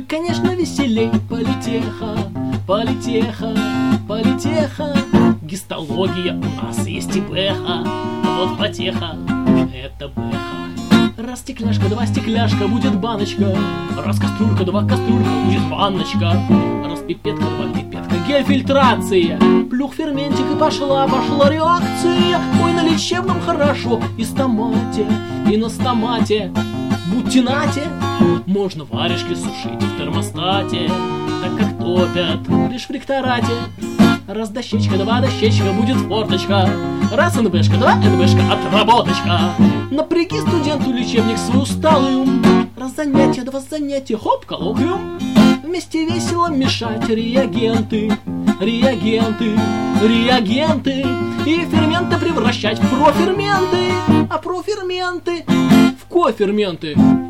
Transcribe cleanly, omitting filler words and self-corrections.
конечно, веселей политеха, политеха, политеха. Гистология у нас есть и бэха, вот потеха — это бэха. Раз стекляшка, два стекляшка, будет баночка. Раз кастрюлька, два кастрюлька, будет ванночка. Раз пипетка, два пипетка, гель-фильтрация. Плюх ферментик и пошла реакция. Ой, на лечебном хорошо, и стомате, и на стомате. Будьте нате, можно варежки сушить в термостате, так как топят лишь в ректорате. Раз дощечка, два дощечка, будет форточка. Раз НБшка, два НБшка, отработочка. Напряги студенту лечебник свой усталый ум. Раз занятие, два занятия, хоп, коллоквиум. Вместе весело мешать реагенты, реагенты, реагенты. И ферменты превращать в проферменты, а проферменты в коферменты.